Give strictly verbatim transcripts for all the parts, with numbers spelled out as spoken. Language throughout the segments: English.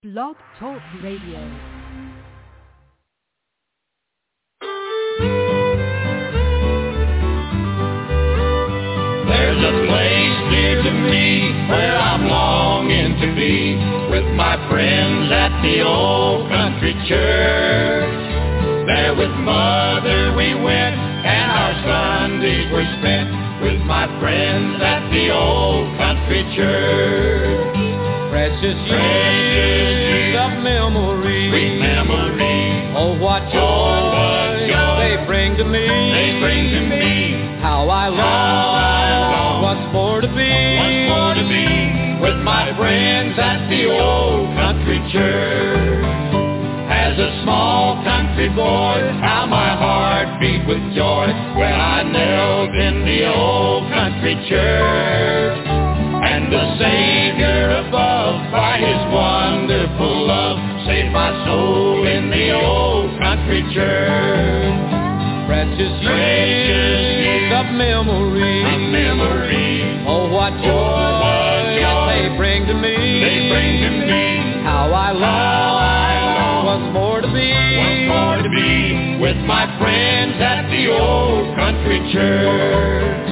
Blog Talk Radio. There's a place near to me where I'm longing to be with my friends at the old country church. There with Mother we went and our Sundays were spent with my friends at the old country church. Precious years of memory, Sweet memory. oh what joy, Oh, what joy they bring to me. They bring to me. How I long, I long once more to be, once more to be with my friends at the old country church. As a small country boy, how my heart beat with joy when I knelt in the old country church. And the Savior above, by His wonderful love, saved my soul in the old country church. precious years of memory, A memory. oh what joy, Oh, what joy they bring to me. They bring to me. How I long, How I long once more to be, once more to be with my friends at the old country church.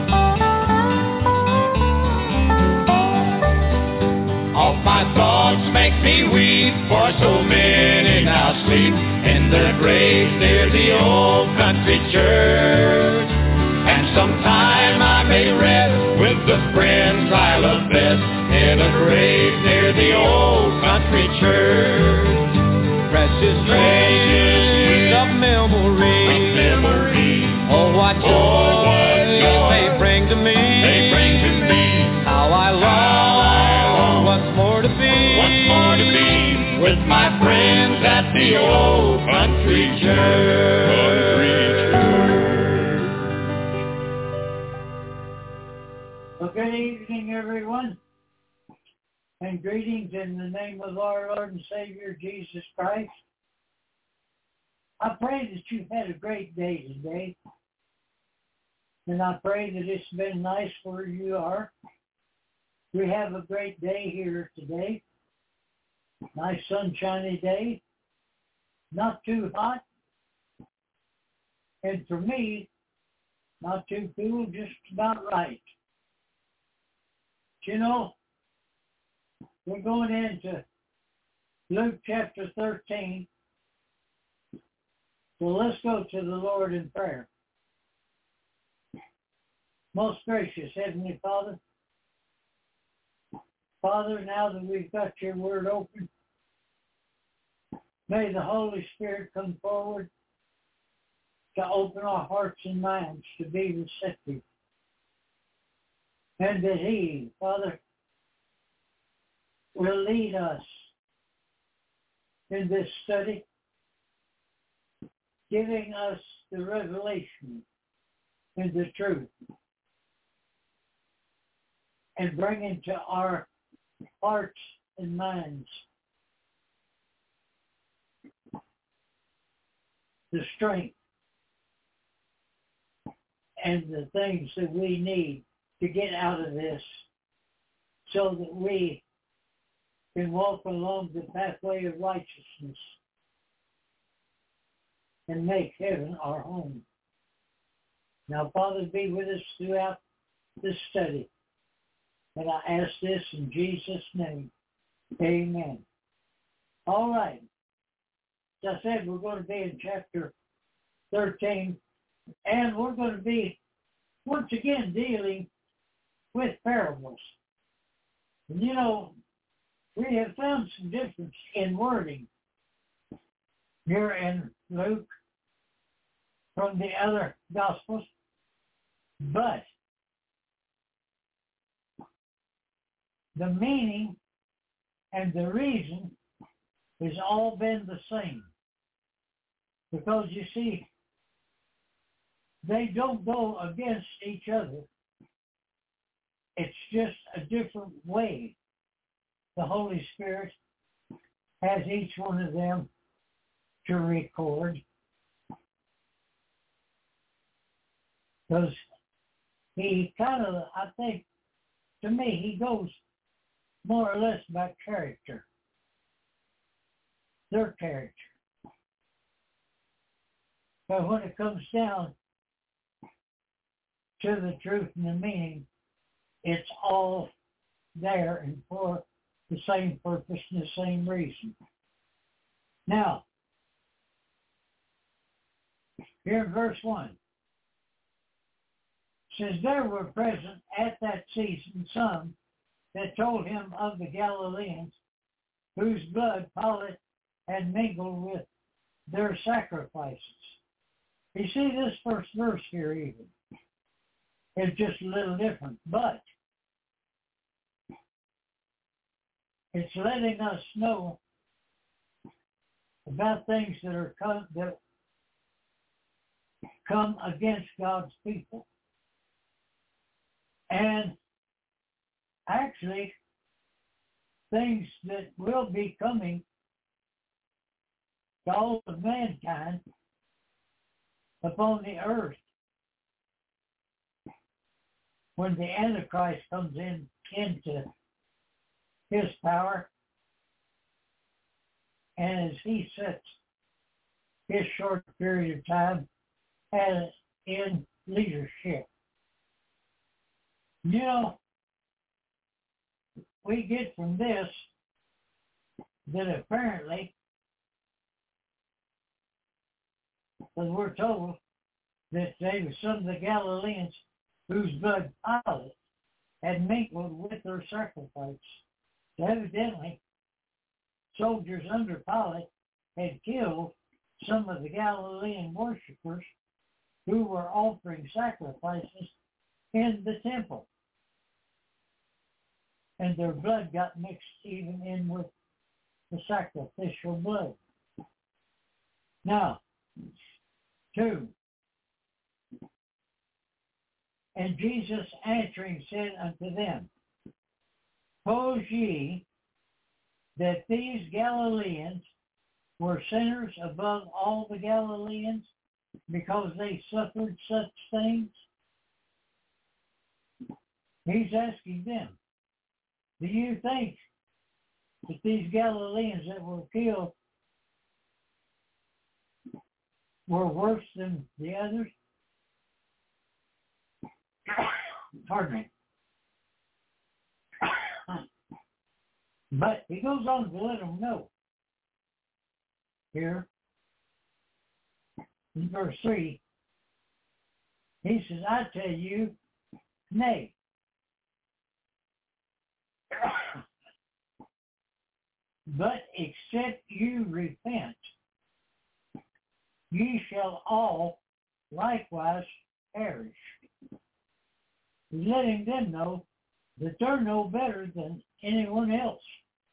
All my thoughts make me weep, for so many now sleep in their graves near the old country church. And sometime I may rest with the friends I love best in a grave near the old country church. precious Precious years of A memory, memory. oh what joy, Oh, what joy they bring to me. They bring to me. How I long, I long once more to be, once more to be with my friends at the old country church. Well, good evening, everyone, and greetings in the name of our Lord and Savior, Jesus Christ. I pray that you've had a great day today, and I pray that it's been nice where you are. We have a great day here today. Nice sunshiny day, not too hot, and for me, not too cool, just about right. You know, we're going into Luke chapter thirteen. So let's go to the Lord in prayer. Most gracious Heavenly Father, Father, now that we've got your word open, may the Holy Spirit come forward to open our hearts and minds to be receptive. And that He, Father, will lead us in this study, giving us the revelation and the truth, and bringing to our hearts and minds the strength and the things that we need to get out of this so that we can walk along the pathway of righteousness and make heaven our home. Now, Father, be with us throughout this study. And I ask this in Jesus' name. Amen. All right. As I said, we're going to be in chapter thirteen, and we're going to be once again dealing with parables. And you know, we have found some difference in wording here in Luke from the other Gospels, but the meaning and the reason has all been the same. Because you see, they don't go against each other. It's just a different way the Holy Spirit has each one of them to record. Because he kind of, I think, to me, he goes more or less by character. their character. But when it comes down to the truth and the meaning, it's all there and for the same purpose and the same reason. Now, here in verse one, says, there were present at that season some that told him of the Galileans, whose blood Pilate had mingled with their sacrifices. You see, this first verse here even is just a little different, but it's letting us know about things that are come, that come against God's people. And actually, things that will be coming to all of mankind upon the earth when the Antichrist comes in into his power, and as he sets his short period of time as in leadership. You know, we get from this that apparently, because we're told that they were some of the Galileans whose blood Pilate had mingled with their sacrifice. So evidently, soldiers under Pilate had killed some of the Galilean worshipers who were offering sacrifices in the temple. And their blood got mixed even in with the sacrificial blood. Now, two. And Jesus answering said unto them, suppose ye that these Galileans were sinners above all the Galileans because they suffered such things? He's asking them, do you think that these Galileans that were killed were worse than the others? Pardon me. But he goes on to let them know here in verse three. He says, I tell you, nay. But except you repent, ye shall all likewise perish. He's letting them know that they're no better than anyone else.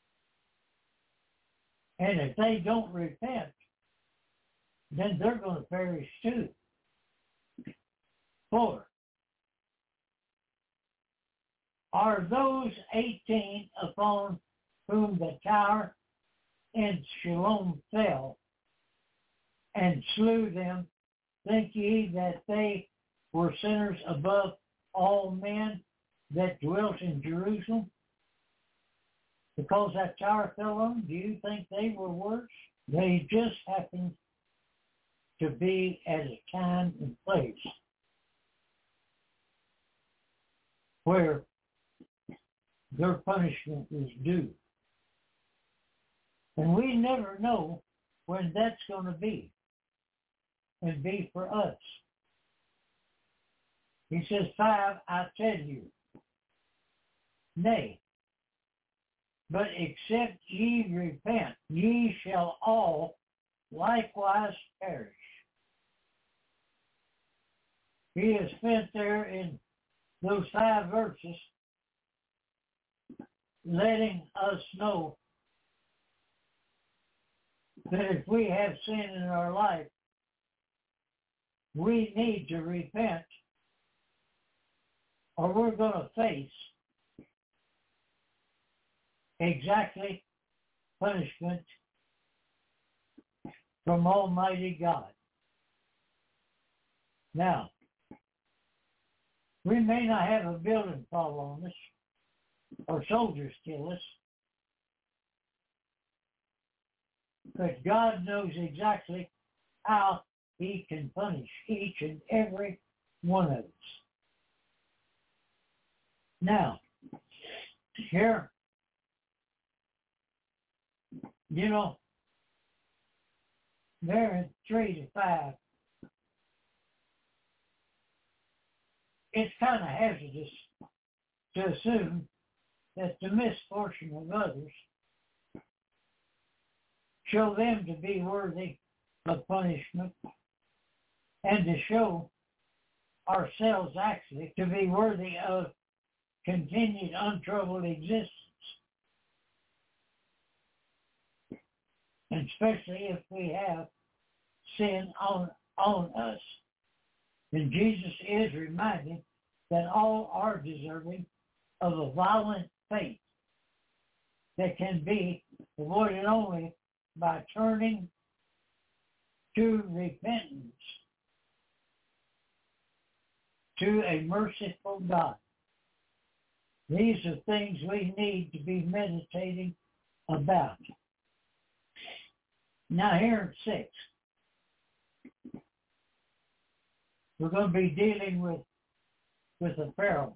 And if they don't repent, then they're going to perish too. Four. Are those eighteen upon whom the tower in Siloam fell and slew them, think ye that they were sinners above all men that dwelt in Jerusalem? Because that tower fell on them, do you think they were worse? They just happened to be at a time and place where their punishment is due. And we never know when that's going to be and be for us. He says, five, I tell you, nay, but except ye repent, ye shall all likewise perish. He has spent there in those five verses letting us know that if we have sin in our life, we need to repent or we're going to face exactly punishment from Almighty God. Now, we may not have a building fall on us or soldiers kill us, But God knows exactly how he can punish each and every one of us. Now, here, you know, there in three to five, it's kind of hazardous to assume that the misfortune of others show them to be worthy of punishment, and to show ourselves actually to be worthy of continued untroubled existence. And especially if we have sin on, on us. Then Jesus is reminding that all are deserving of a violent fate that can be avoided only by turning to repentance to a merciful God. These are things we need to be meditating about. Now here in six, we're going to be dealing with, with a parable.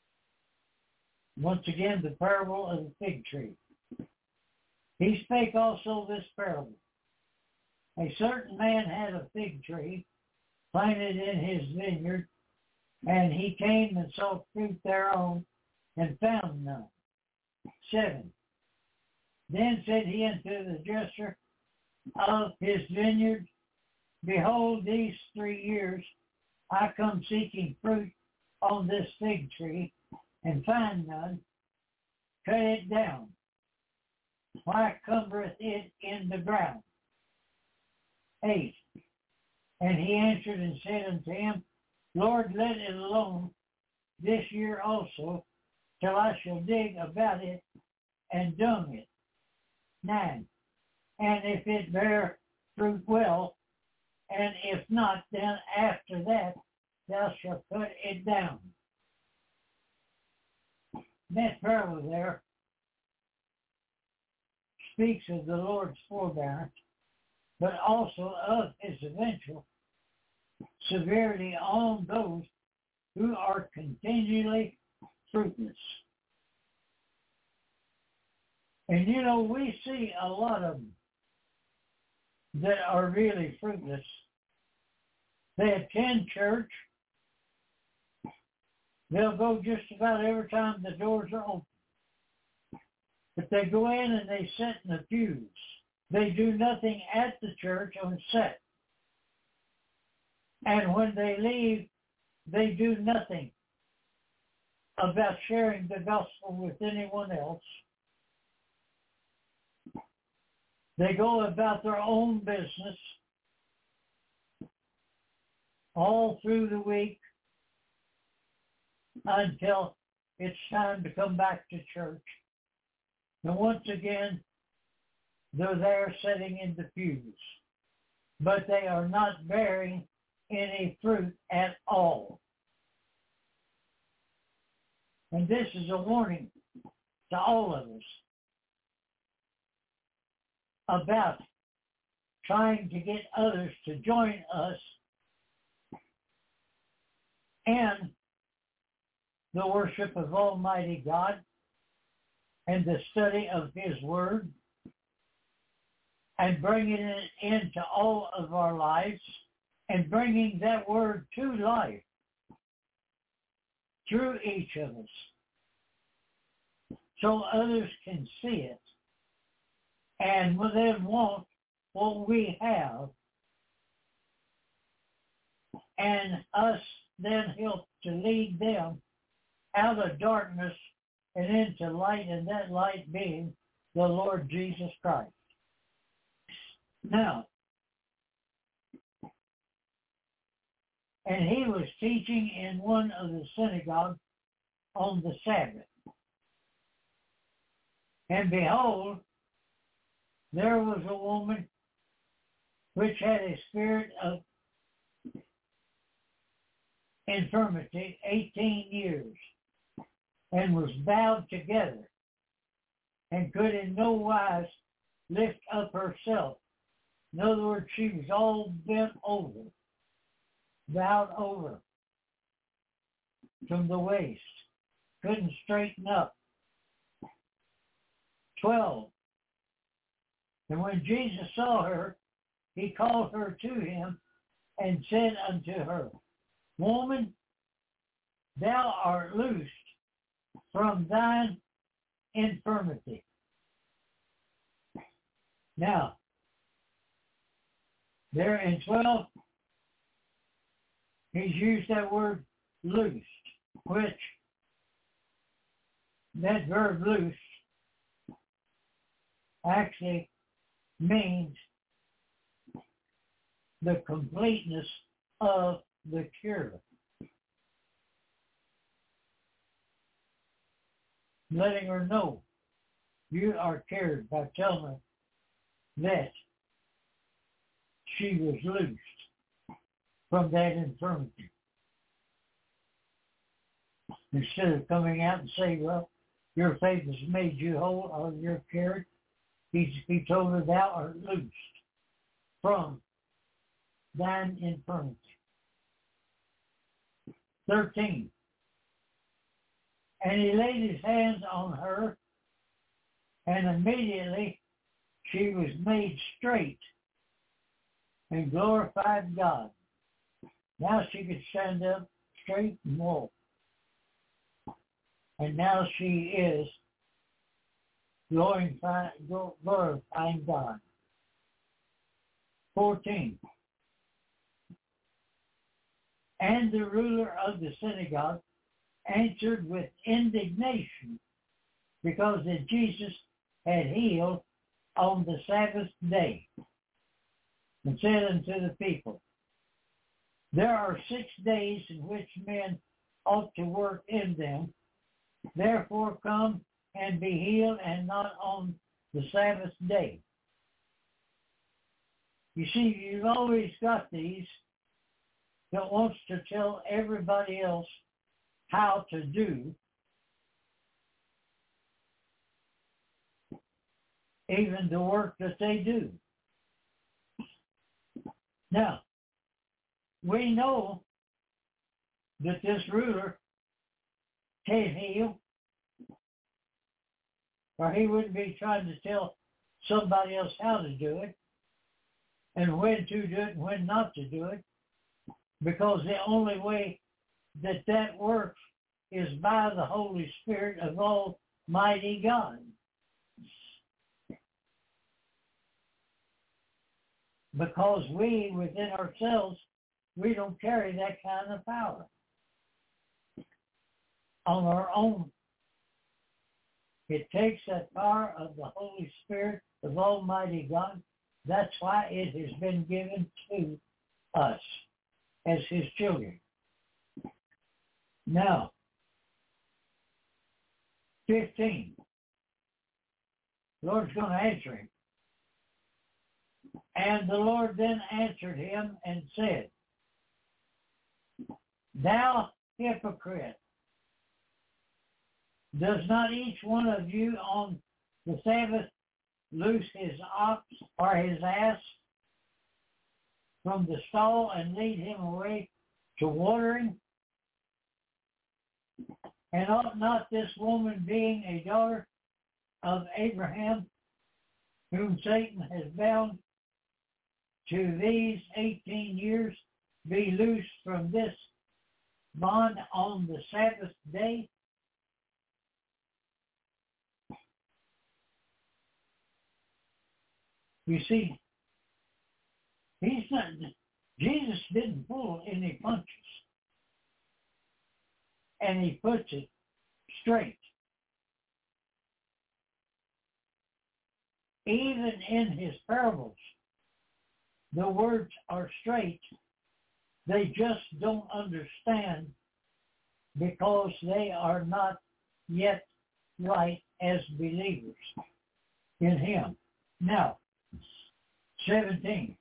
Once again, the parable of the fig tree. He spake also this parable. A certain man had a fig tree planted in his vineyard, and he came and saw fruit thereon, and found none. Seven. Then said he unto the dresser of his vineyard, Behold, these three years I come seeking fruit on this fig tree, and find none. Cut it down. Why cumbereth it in the ground? Eight. And he answered and said unto him, Lord, let it alone this year also, till I shall dig about it and dung it. Nine. And if it bear fruit well, and if not, then after that thou shalt cut it down. That parable there speaks of the Lord's forbearance, but also of his eventual severity on those who are continually fruitless. And you know, we see a lot of them that are really fruitless. They attend church. They'll go just about every time the doors are open. But they go in and they sit in the pews. They do nothing at the church on set. And when they leave, they do nothing about sharing the gospel with anyone else. They go about their own business all through the week until it's time to come back to church. And once again, they're there sitting in the pews, but they are not bearing any fruit at all. And this is a warning to all of us about trying to get others to join us in the worship of Almighty God and the study of His Word, and bringing it into all of our lives and bringing that Word to life through each of us so others can see it and will then want what we have, and us then help to lead them out of darkness and into light, and that light being the Lord Jesus Christ. Now, and he was teaching in one of the synagogues on the Sabbath. And behold, there was a woman which had a spirit of infirmity eighteen years, and was bowed together, and could in no wise lift up herself, In other words, she was all bent over, bowed over from the waist, couldn't straighten up. Twelve. And when Jesus saw her, he called her to him and said unto her, Woman, thou art loosed from thine infirmity. Now, there in twelve, he's used that word loosed, which that verb loosed actually means the completeness of the cure. Letting her know you are cured by telling her that she was loosed from that infirmity. Instead of coming out and saying, well, your faith has made you whole or you're cured, he, he told her, thou art loosed from thine infirmity. Thirteen. And he laid his hands on her, and immediately she was made straight and glorified God. Now she could stand up straight and walk. And now she is glorifying, glorifying God. fourteen. And the ruler of the synagogue answered with indignation because that Jesus had healed on the Sabbath day, and said unto the people, there are six days in which men ought to work in them. Therefore come and be healed, and not on the Sabbath day. You see, you've always got these that wants to tell everybody else how to do, even the work that they do. Now, we know that this ruler can't heal, or he wouldn't be trying to tell somebody else how to do it, and when to do it and when not to do it, because the only way that that works is by the Holy Spirit of Almighty God. Because we, within ourselves, we don't carry that kind of power on our own. It takes that power of the Holy Spirit of Almighty God. That's why it has been given to us as his children. Now, fifteen. The Lord's going to answer him. And the Lord then answered him and said, thou hypocrite, does not each one of you on the Sabbath loose his ox or his ass from the stall and lead him away to watering? And ought not this woman, being a daughter of Abraham, whom Satan has bound to these eighteen years, be loosed from this bond on the Sabbath day? You see, he's not, Jesus didn't pull any punches. And he puts it straight. Even in his parables, the words are straight. They just don't understand because they are not yet right as believers in him. Now, seventeen.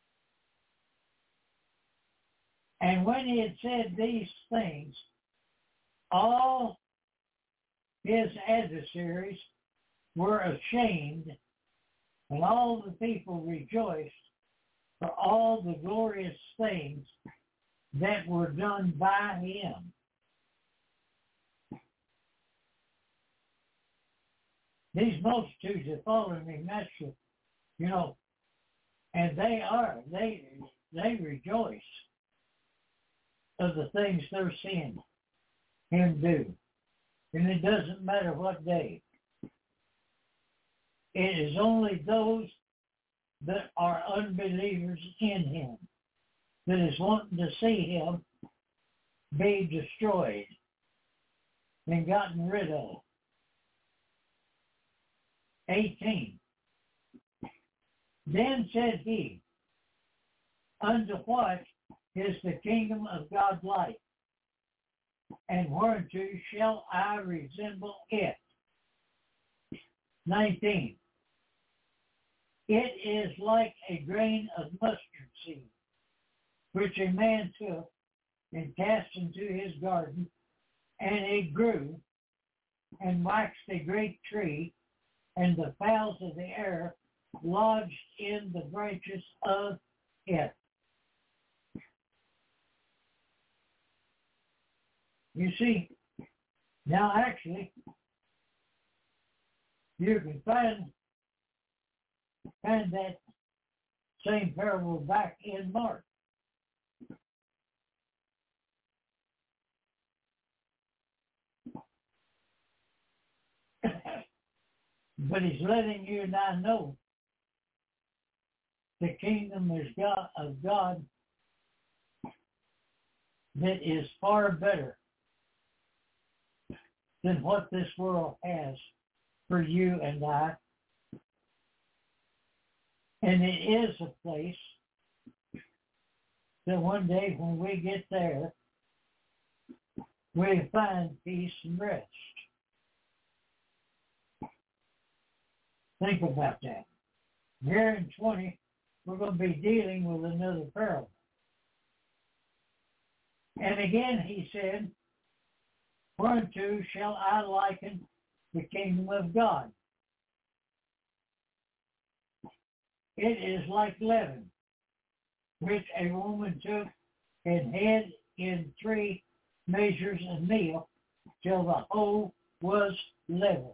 And when he had said these things, all his adversaries were ashamed, and all the people rejoiced for all the glorious things that were done by him. These multitudes are following me, Master, you know, and they are, they they rejoice of the things they're seeing him do. And it doesn't matter what day. It is only those that are unbelievers in him that is wanting to see him be destroyed and gotten rid of. eighteen. Then said he, unto what is the kingdom of God like? And whereunto shall I resemble it? nineteen. It is like a grain of mustard seed, which a man took and cast into his garden, and it grew and waxed a great tree, and the fowls of the air lodged in the branches of it. You see, now actually, you can find, find that same parable back in Mark. But he's letting you and I know the kingdom is God, of God that is far better than what this world has for you and I. And it is a place that one day when we get there, we find peace and rest. Think about that. Here in twenty, we're going to be dealing with another parable. And again he said, whereunto shall I liken the kingdom of God? It is like leaven, which a woman took and hid in three measures of meal till the whole was leavened.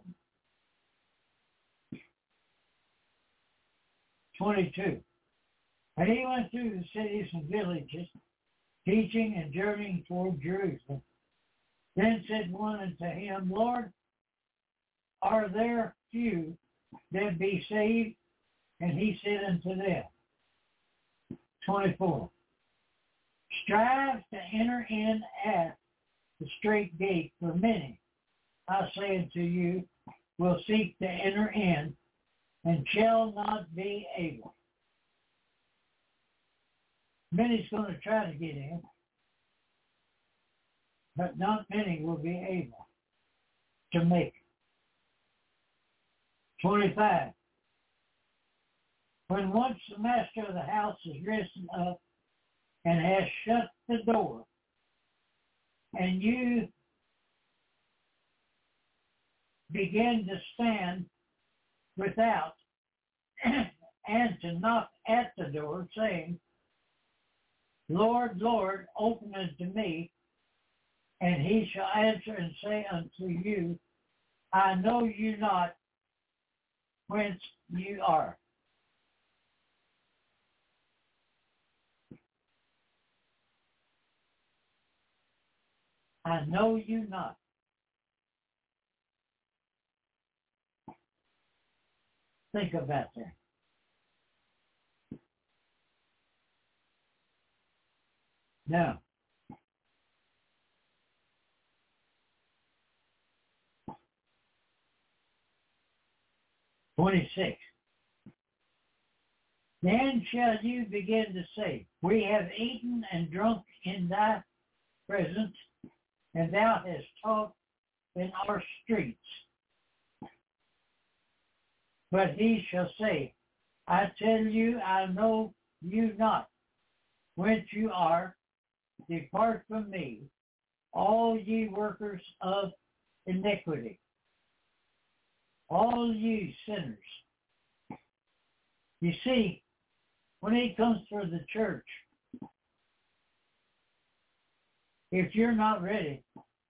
twenty-two. And he went through the cities and villages, teaching and journeying toward Jerusalem. Then said one unto him, Lord, are there few that be saved? And he said unto them, twenty-four. Strive to enter in at the straight gate, for many, I say unto you, will seek to enter in, and shall not be able. Many's going to try to get in, but not many will be able to make it. twenty-five. When once the master of the house is risen up and has shut the door, and you begin to stand without and to knock at the door, saying, Lord, Lord, open unto me, and he shall answer and say unto you, I know you not whence you are. I know you not. Think about that. Now, twenty-six. Then shall you begin to say, we have eaten and drunk in thy presence, and thou hast taught in our streets. But he shall say, I tell you, I know you not whence you are. Depart from me, all ye workers of iniquity, all ye sinners. You see, when he comes for the church, if you're not ready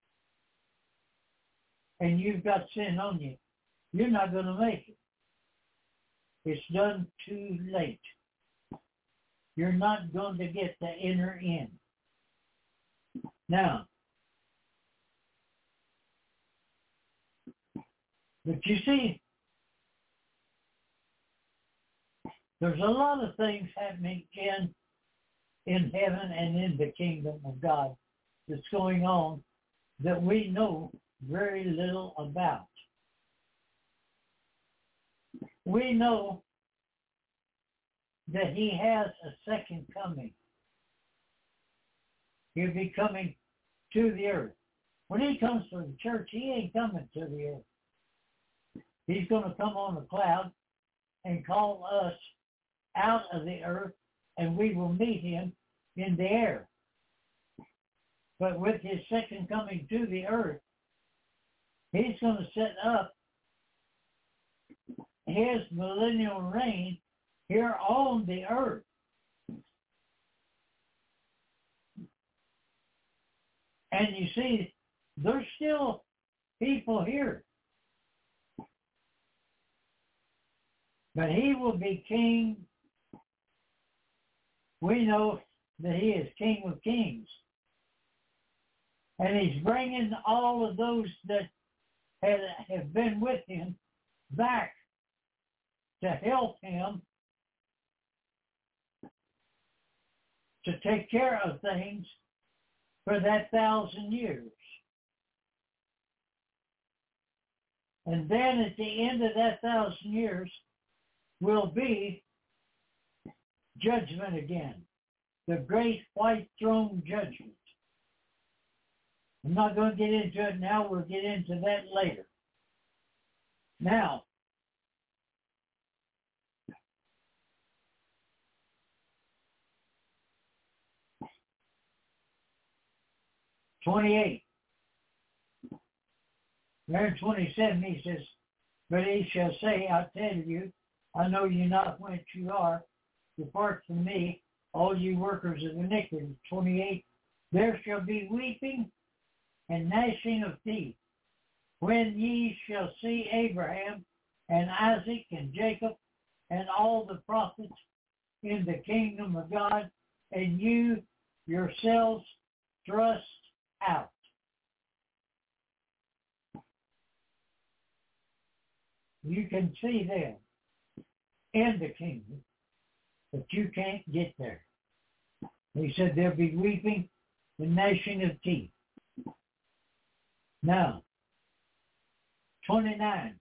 and you've got sin on you, you're not going to make it. It's done too late. You're not going to get to enter in. Now, but you see, there's a lot of things happening in in heaven and in the kingdom of God that's going on that we know very little about. We know that he has a second coming. He'll be coming to the earth. When he comes for the church, he ain't coming to the earth. He's going to come on a cloud and call us out of the earth, and we will meet him in the air. But with his second coming to the earth, he's going to set up his millennial reign here on the earth. And you see, there's still people here. But he will be king. We know that he is King of Kings. And he's bringing all of those that have, have been with him back to help him to take care of things for that thousand years. And then at the end of that thousand years will be judgment again, the great white throne judgment. I'm not going to get into it now. We'll get into that later. Now, twenty-eight. There in twenty-seven he says, but he shall say, I tell you, I know you not whence you are. Depart from me, all you workers of iniquity. twenty-eight. There shall be weeping and gnashing of teeth, when ye shall see Abraham and Isaac and Jacob and all the prophets in the kingdom of God, and you yourselves thrust out. You can see them in the kingdom, but you can't get there. He said there'll be weeping and gnashing of teeth. Now, twenty-nine.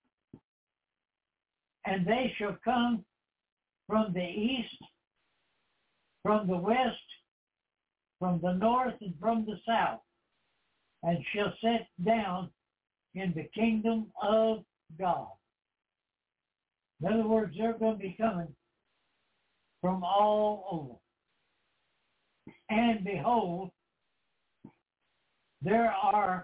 And they shall come from the east, from the west, from the north, and from the south, and shall sit down in the kingdom of God. In other words, they're going to be coming from all over. And behold, there are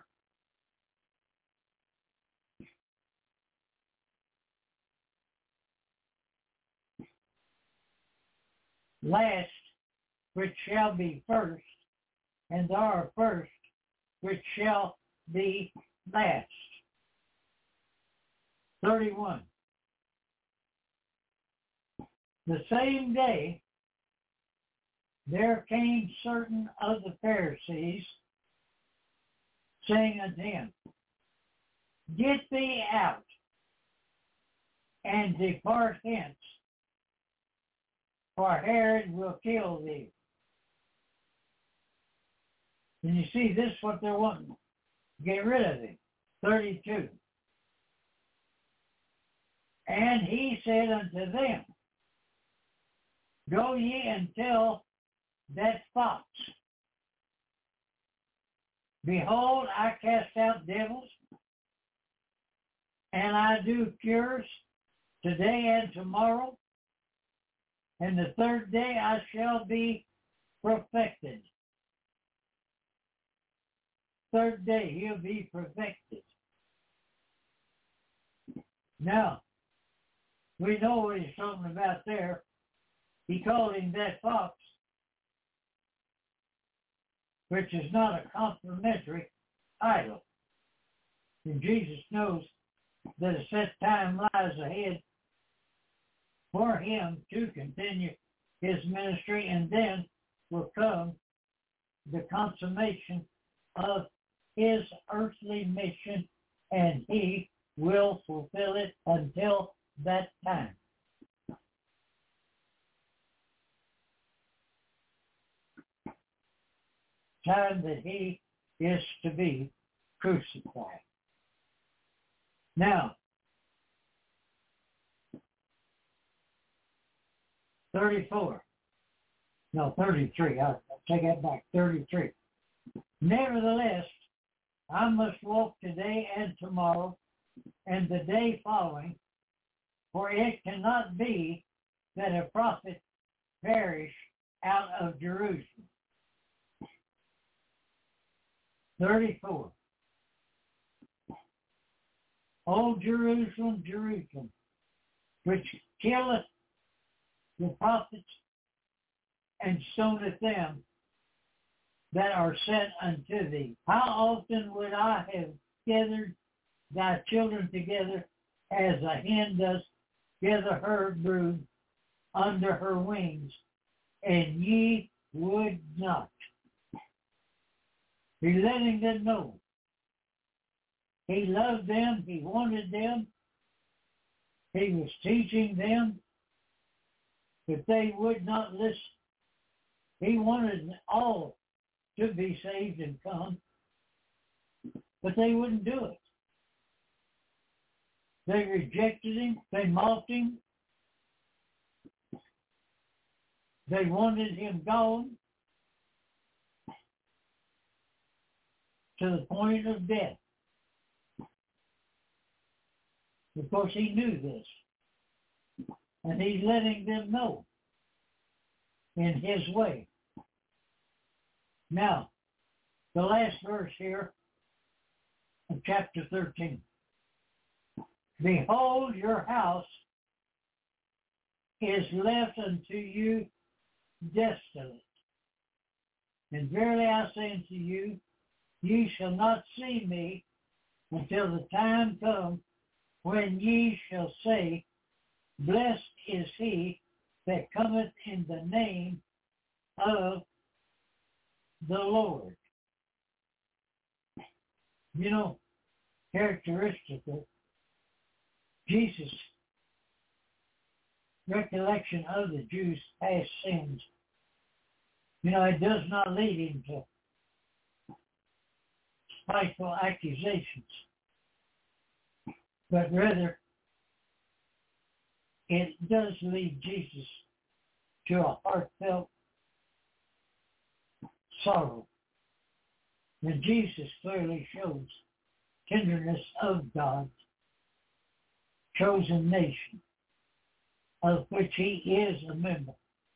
last which shall be first, and there are first which shall be last. thirty-one. The same day there came certain of the Pharisees, saying unto him, Get thee out, and depart hence, for Herod will kill thee. And you see, this is what they're wanting. Get rid of him. thirty-two. And he said unto them, Go ye and tell that fox, Behold, I cast out devils, and I do cures today and tomorrow, and the third day I shall be perfected. Third day he'll be perfected. Now, we know what he's talking about there he called him that fox, which is not a complimentary title. And Jesus knows that a set time lies ahead for him to continue his ministry, and then will come the consummation of his earthly mission, and he will fulfill it until that time. Time that he is to be crucified. Now, thirty-four. No, thirty-three. I'll, I'll take that back. thirty-three. Nevertheless, I must walk today and tomorrow and the day following, for it cannot be that a prophet perish out of Jerusalem. thirty-four. O Jerusalem, Jerusalem, which killeth the prophets and stoneth them that are sent unto thee. How often would I have gathered thy children together as a hen does gather her brood under her wings, and ye would not. He's letting them know. He loved them. He wanted them. He was teaching them, but they would not listen. He wanted all to be saved and come, but they wouldn't do it. They rejected him. They mocked him. They wanted him gone to the point of death. Of course, he knew this, and he's letting them know in his way. Now, the last verse here of chapter thirteen. Behold, your house is left unto you desolate. And verily I say unto you, ye shall not see me until the time come when ye shall say, blessed is he that cometh in the name of the Lord. You know, characteristically, Jesus' recollection of the Jews' past sins, you know, it does not lead him to spiteful accusations, but rather it does lead Jesus to a heartfelt sorrow. And Jesus clearly shows tenderness of God's chosen nation, of which he is a member.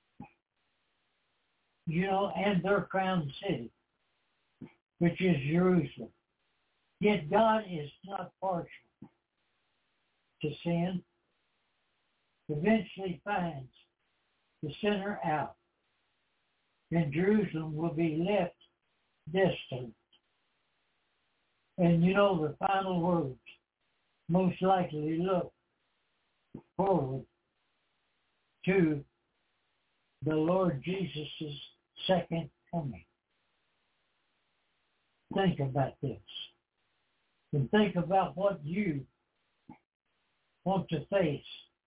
You know, and their crown city, which is Jerusalem. Yet God is not partial to sin. Eventually finds the sinner out, and Jerusalem will be left desolate. And you know, the final words most likely look forward to the Lord Jesus' second coming. Think about this. And think about what you want to face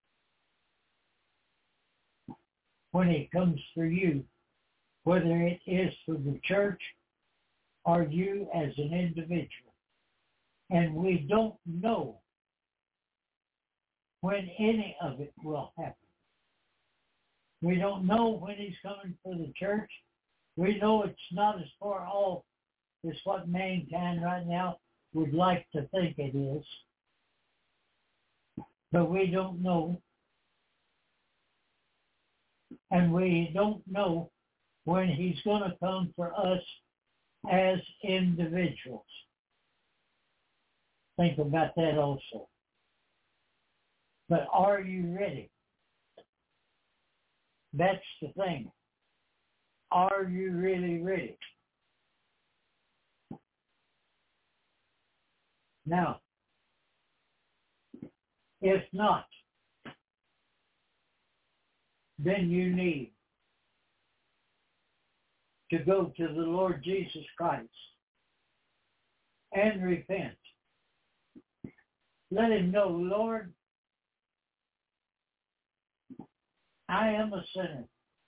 when it comes for you, whether it is for the church or you as an individual. And we don't know when any of it will happen. We don't know when he's coming for the church. We know it's not as far off as what mankind right now would like to think it is. But we don't know. And we don't know when he's going to come for us as individuals. Think about that also. But are you ready? That's the thing. Are you really ready? Now, if not, then you need to go to the Lord Jesus Christ and repent. Let him know, Lord, I am a sinner.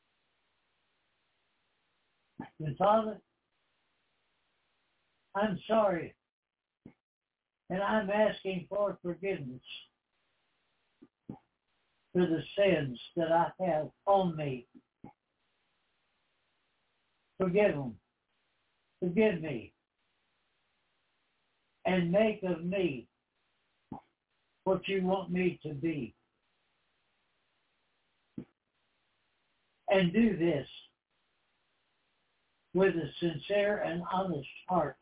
And Father, I'm sorry, and I'm asking for forgiveness for the sins that I have on me. Forgive them. Forgive me. And make of me what you want me to be. And do this with a sincere and honest heart.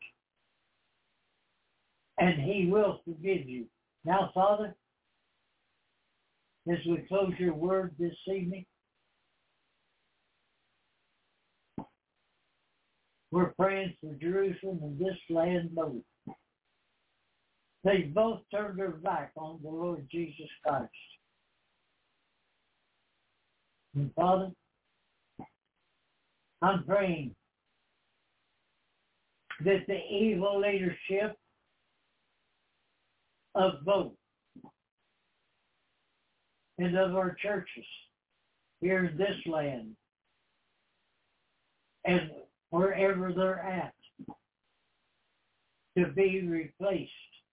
And he will forgive you. Now, Father, as we close your word this evening, we're praying for Jerusalem and this land both. They both turned their back on the Lord Jesus Christ. And Father, I'm praying that the evil leadership of both and of our churches here in this land and wherever they're at to be replaced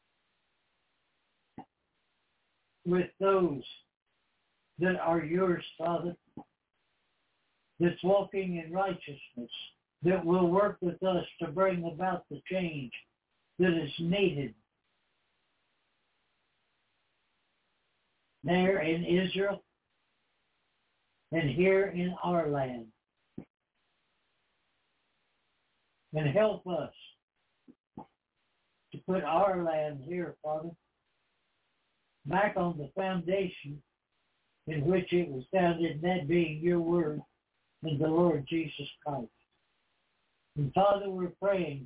with those that are yours, Father, that's walking in righteousness, that will work with us to bring about the change that is needed there in Israel and here in our land. And help us to put our land here, Father, back on the foundation in which it was founded, that being your word and the Lord Jesus Christ. And Father, we're praying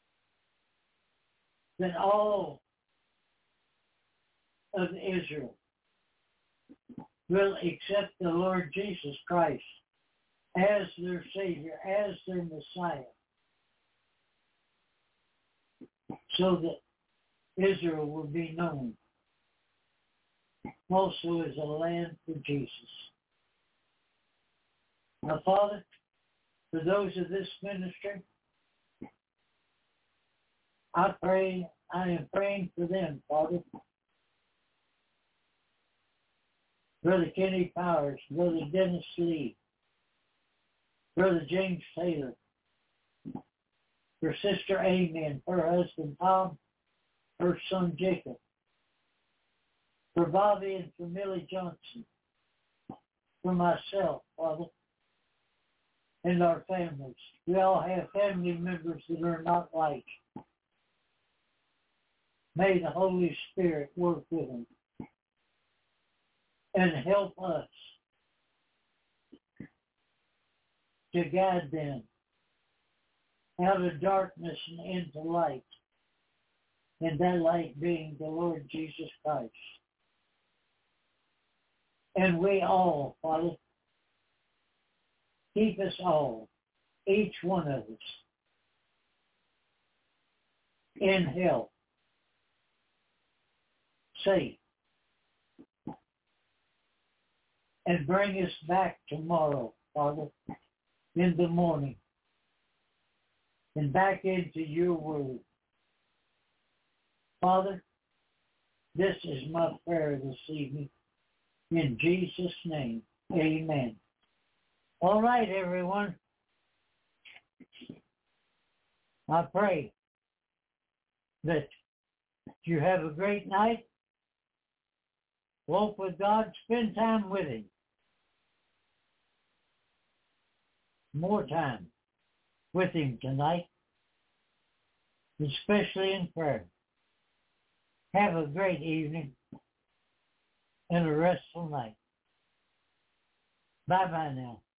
that all of Israel will accept the Lord Jesus Christ as their Savior, as their Messiah, so that Israel will be known also as a land for Jesus. Now, Father, for those of this ministry, I pray, I am praying for them, Father. Brother Kenny Powers, Brother Dennis Lee, Brother James Taylor, for Sister Amy and her husband Tom, her son Jacob, for Bobby and for Millie Johnson, for myself, Father, and our families. We all have family members that are not right. May the Holy Spirit work with them and help us to guide them out of darkness and into light, and that light being the Lord Jesus Christ. And we all, Father, keep us all, each one of us, in health, safe, and bring us back tomorrow, Father, in the morning, and back into your word. Father, this is my prayer this evening. In Jesus' name, amen. All right, everyone. I pray that you have a great night. Walk with God. Spend time with him. More time with him tonight, especially in prayer. Have a great evening and a restful night. Bye-bye now.